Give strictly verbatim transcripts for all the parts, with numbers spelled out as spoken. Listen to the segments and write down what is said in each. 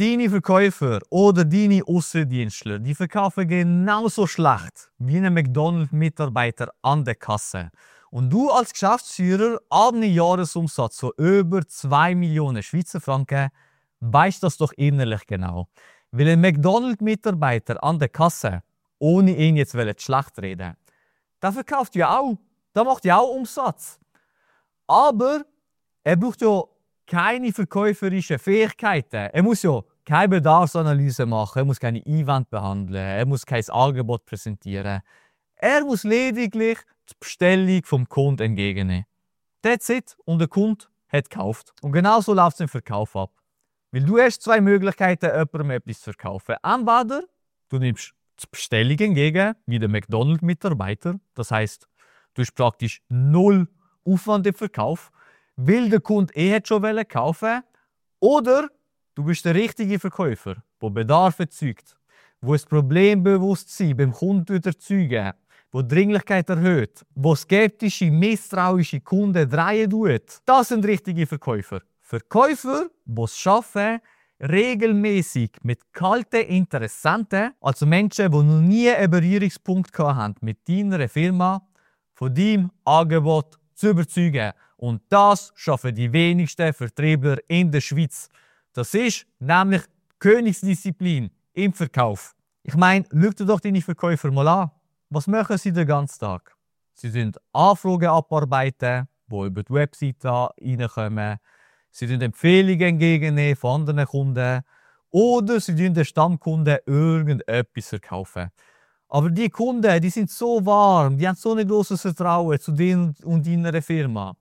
Deine Verkäufer oder deine Aussendienstler, die verkaufen genauso schlecht wie ein McDonald's-Mitarbeiter an der Kasse. Und du als Geschäftsführer ab einem Jahresumsatz von über zwei Millionen Schweizer Franken weißt das doch innerlich genau. Weil ein McDonald's-Mitarbeiter an der Kasse, ohne ihn jetzt schlecht reden, der verkauft ja auch, der macht ja auch Umsatz. Aber er braucht ja keine verkäuferischen Fähigkeiten. Er muss ja keine Bedarfsanalyse machen, er muss keine Event behandeln, er muss kein Angebot präsentieren. Er muss lediglich die Bestellung vom Kunden entgegennehmen. That's it. Und der Kunde hat gekauft. Und genau so läuft es im Verkauf ab. Weil du hast zwei Möglichkeiten, jemandem etwas zu verkaufen. Entweder du nimmst die Bestellung entgegen, wie der McDonald's-Mitarbeiter. Das heisst, du hast praktisch null Aufwand im Verkauf, weil der Kunde eh schon kaufen wollte. Oder du bist der richtige Verkäufer, der Bedarf erzeugt, der das Problembewusstsein beim Kunden erzeugt, der Dringlichkeit erhöht, der skeptische, misstrauische Kunden drehen tut. Das sind richtige Verkäufer. Verkäufer, die es schaffen, regelmäßig mit kalten Interessenten, also Menschen, die noch nie einen Berührungspunkt hatten mit deiner Firma, von deinem Angebot zu überzeugen. Und das schaffen die wenigsten Vertriebler in der Schweiz. Das ist nämlich Königsdisziplin im Verkauf. Ich meine, schau dir doch deine Verkäufer mal an. Was machen sie den ganzen Tag? Sie sind Anfragen abarbeiten, die über die Webseite reinkommen. Sie nehmen Empfehlungen entgegennehmen von anderen Kunden. Oder sie verkaufen den Stammkunden irgendetwas verkaufen. Aber die Kunden, die sind so warm, die haben so ein grosses Vertrauen zu dir und deiner Firma.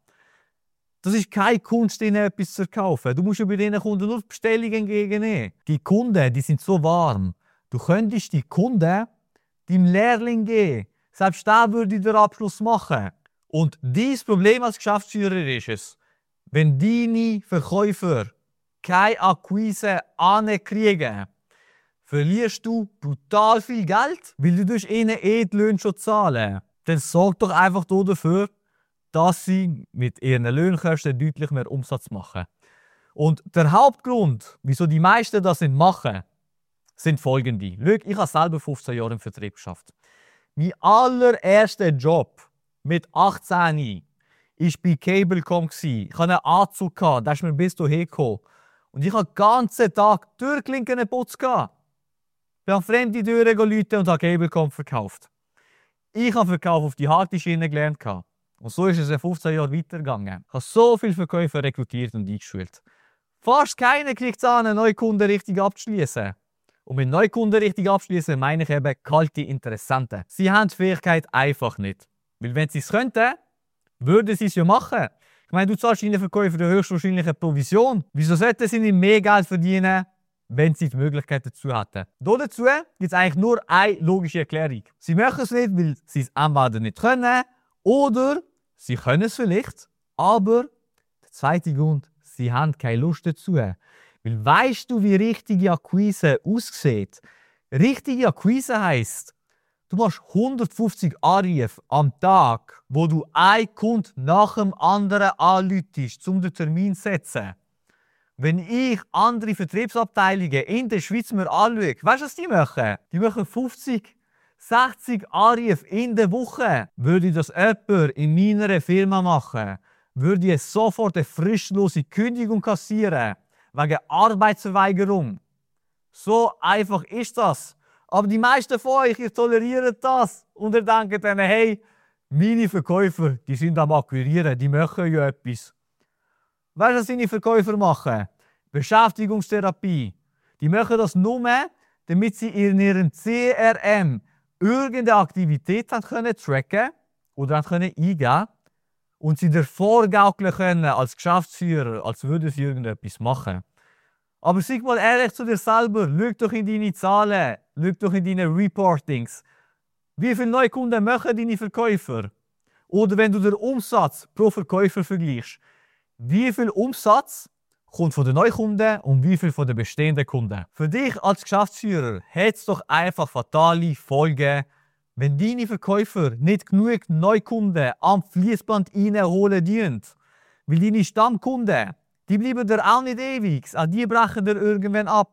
Das ist keine Kunst, ihnen etwas zu verkaufen. Du musst ja bei diesen Kunden nur Bestellungen entgegennehmen. Die Kunden, die sind so warm. Du könntest die Kunden deinem Lehrling geben. Selbst der würde den Abschluss machen. Und dieses Problem als Geschäftsführer ist es, wenn deine Verkäufer keine Akquise ankriegen, verlierst du brutal viel Geld, weil du ihnen eh die Löhne schon zahlen. Dann sorg doch einfach dafür, dass sie mit ihren Lohnkosten deutlich mehr Umsatz machen. Und der Hauptgrund, wieso die meisten das nicht machen, sind folgende. Schau, ich habe selber fünfzehn Jahre im Vertrieb geschafft. Mein allererster Job mit achtzehn war bei Cablecom. Ich hatte einen Anzug, der ist mir bis hierher gekommen. Und ich habe den ganzen Tag Türklinken geputzt. Ich bin an fremde Türen geläutet und habe Cablecom verkauft. Ich habe Verkauf auf die harte Schiene gelernt. Und so ist es in fünfzehn Jahren weitergegangen. Ich habe so viele Verkäufer rekrutiert und eingeschult. Fast keiner kriegt es an, einen Neukunden richtig abzuschließen. Und mit Neukunden richtig abschließen meine ich eben kalte Interessenten. Sie haben die Fähigkeit einfach nicht. Weil wenn sie es könnten, würden sie es ja machen. Ich meine, du zahlst deinen Verkäufer höchstwahrscheinlich eine Provision. Wieso sollten sie nicht mehr Geld verdienen, wenn sie die Möglichkeit dazu hätten? Dazu gibt es eigentlich nur eine logische Erklärung. Sie machen es nicht, weil sie es entweder nicht können oder sie können es vielleicht, aber der zweite Grund, sie haben keine Lust dazu. Weil weißt du, wie richtige Akquise aussieht? Richtige Akquise heisst, du machst hundertfünfzig Anrufe am Tag, wo du einen Kunden nach dem anderen anrufst, um den Termin zu setzen. Wenn ich andere Vertriebsabteilungen in der Schweiz mir anschaue, weißt du, was die machen? Die machen fünfzig, sechzig Anrufe in der Woche. Würde ich das jemand in meiner Firma machen, würde ich sofort eine fristlose Kündigung kassieren. Wegen Arbeitsverweigerung. So einfach ist das. Aber die meisten von euch, ihr toleriert das. Und ihr denkt dann, hey, meine Verkäufer, die sind am Akquirieren, die machen ja etwas. Weißt du, was deine Verkäufer machen? Beschäftigungstherapie. Die machen das nur, damit sie in ihrem C R M irgendeine Aktivität können tracken oder können eingeben und sie dir vorgaukeln können als Geschäftsführer, als würden sie irgendetwas machen. Aber sag mal ehrlich zu dir selber, schau doch in deine Zahlen, schau doch in deine Reportings. Wie viele Neukunden machen deine Verkäufer? Oder wenn du den Umsatz pro Verkäufer vergleichst, wie viel Umsatz kommt von den Neukunden und wie viel von den bestehenden Kunden? Für dich als Geschäftsführer hat es doch einfach fatale Folgen, wenn deine Verkäufer nicht genug Neukunden am Fließband reinholen dienen. Weil deine Stammkunden, die bleiben dir auch nicht ewig, auch die brechen dir irgendwann ab.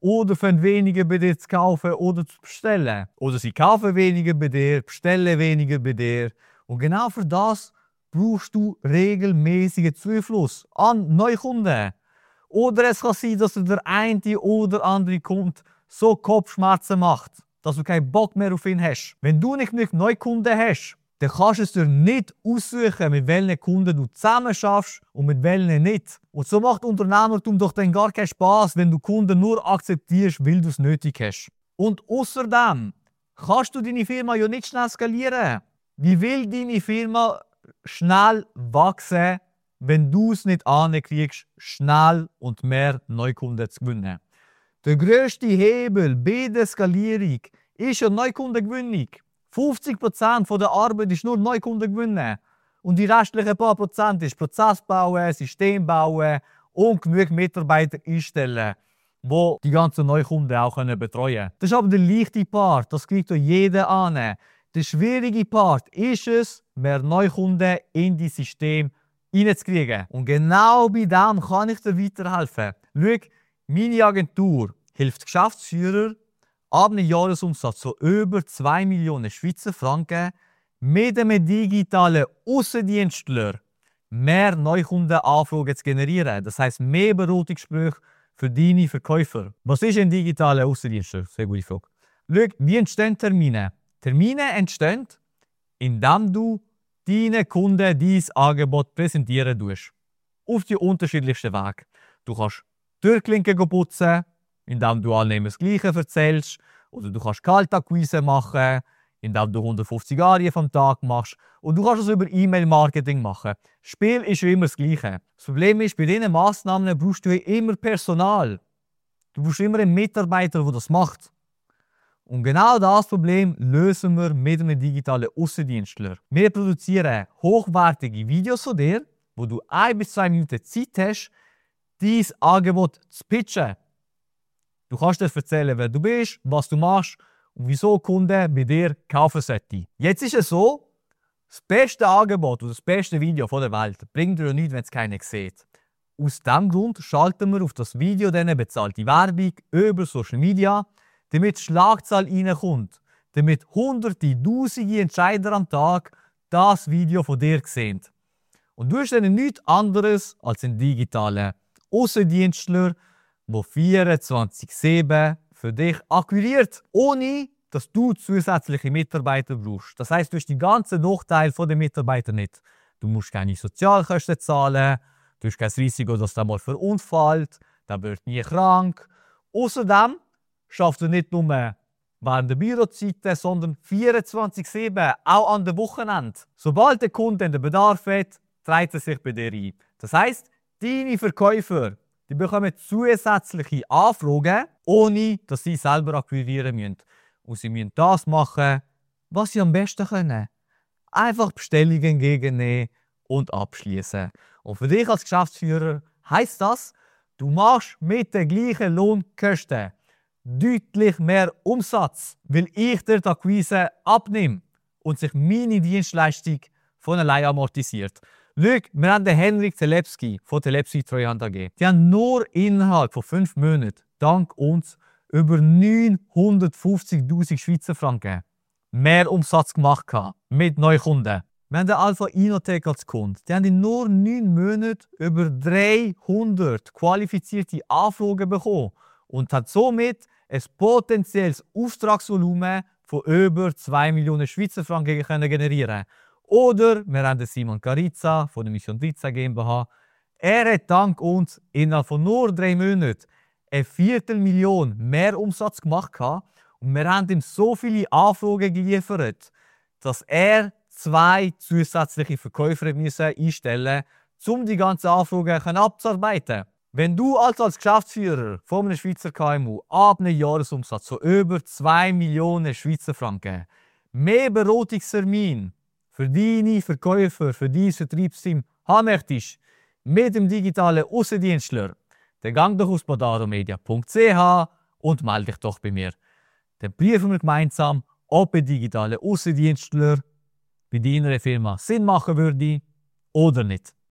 oder fangen weniger bei dir zu kaufen oder zu bestellen. Oder sie kaufen weniger bei dir, bestellen weniger bei dir. Und genau für das brauchst du regelmäßigen Zufluss an Neukunden. Oder es kann sein, dass dir der eine oder andere Kunde so Kopfschmerzen macht, dass du keinen Bock mehr auf ihn hast. Wenn du nicht genug Neukunden hast, dann kannst du es dir nicht aussuchen, mit welchen Kunden du zusammen schaffst und mit welchen nicht. Und so macht Unternehmertum doch dann gar keinen Spaß, wenn du Kunden nur akzeptierst, weil du es nötig hast. Und außerdem kannst du deine Firma ja nicht schnell skalieren. Wie will deine Firma schnell wachsen, wenn du es nicht ankriegst, schnell und mehr Neukunden zu gewinnen? Der grösste Hebel bei der Skalierung ist ja Neukundengewinnung. fünfzig Prozent der Arbeit ist nur Neukunden gewinnen. Und die restlichen paar Prozent ist Prozess bauen, System bauen und genug Mitarbeiter einstellen, die die ganzen Neukunden auch betreuen können. Das ist aber der leichte Part, das kriegt ja jeder an. Der schwierige Part ist es, mehr Neukunden in das System reinzukriegen. Und genau bei dem kann ich dir weiterhelfen. Schau, meine Agentur hilft Geschäftsführern, ab einem Jahresumsatz von über zwei Millionen Schweizer Franken mit einem digitalen Aussendienstler mehr Neukundenanfragen zu generieren. Das heisst, mehr Beratungsgespräche für deine Verkäufer. Was ist ein digitaler Aussendienstler? Sehr gute Frage. Schau, wie entstehen Termine? Termine entstehen, indem du deinen Kunden dein Angebot präsentieren tust. Auf die unterschiedlichsten Wege. Du kannst Türklinken putzen, indem du allen das Gleiche erzählst. Oder du kannst Kaltakquise machen, indem du hundertfünfzig Arien vom Tag machst. Und du kannst es über E-Mail-Marketing machen. Das Spiel ist ja immer das Gleiche. Das Problem ist, bei diesen Massnahmen brauchst du immer Personal. Du brauchst immer einen Mitarbeiter, der das macht. Und genau das Problem lösen wir mit einem digitalen Aussendienstler. Wir produzieren hochwertige Videos von dir, wo du ein bis zwei Minuten Zeit hast, dein Angebot zu pitchen. Du kannst dir erzählen, wer du bist, was du machst und wieso Kunden bei dir kaufen sollten. Jetzt ist es so, das beste Angebot oder das beste Video der Welt bringt dir nichts, wenn es keiner sieht. Aus diesem Grund schalten wir auf das Video dann bezahlte Werbung über Social Media, damit die Schlagzahl reinkommt, damit hunderte, tausende Entscheider am Tag das Video von dir sehen. Und du hast dann nichts anderes als einen digitalen Aussendienstler, der vierundzwanzig sieben für dich akquiriert, ohne dass du zusätzliche Mitarbeiter brauchst. Das heisst, du hast die ganzen Nachteile der Mitarbeiter nicht. Du musst keine Sozialkosten zahlen, du hast kein Risiko, dass der mal verunfallt, der wird nie krank. Außerdem schaffst du nicht nur während der Bürozeiten, sondern vierundzwanzig sieben, auch an den Wochenenden. Sobald der Kunde den Bedarf hat, trägt er sich bei dir ein. Das heisst, deine Verkäufer die bekommen zusätzliche Anfragen, ohne dass sie selber akquirieren müssen. Und sie müssen das machen, was sie am besten können. Einfach Bestellungen entgegennehmen und abschließen. Und für dich als Geschäftsführer heisst das, du machst mit den gleichen Lohnkosten deutlich mehr Umsatz, weil ich dir die Akquise abnehme und sich meine Dienstleistung von allein amortisiert. Schau, wir haben den Henrik Telepski von Telepski Treuhand A G. Die haben nur innerhalb von fünf Monaten dank uns über neunhundertfünfzigtausend Schweizer Franken mehr Umsatz gemacht mit Neukunden. Wir haben den Alpha Inotech als Kunde. Die haben in nur neun Monaten über dreihundert qualifizierte Anfragen bekommen und hat somit ein potenzielles Auftragsvolumen von über zwei Millionen Schweizer Franken generieren. Oder wir haben den Simon Carizza von der Mission dreizehn GmbH. Er hat dank uns innerhalb von nur drei Monaten eine Viertelmillion mehr Umsatz gemacht und wir haben ihm so viele Anfragen geliefert, dass er zwei zusätzliche Verkäufer einstellen musste, um die ganzen Anfragen abzuarbeiten. Wenn du also als Geschäftsführer von einem Schweizer K M U ab einem Jahresumsatz von über zwei Millionen Schweizer Franken mehr Beratungstermine für deine Verkäufer, für dein Vertriebsteam haben möchtest, mit dem digitalen Aussendienstler, dann gang doch auf podaromedia punkt c h und melde dich doch bei mir. Dann prüfen wir gemeinsam, ob ein digitaler Aussendienstler bei deiner Firma Sinn machen würde oder nicht.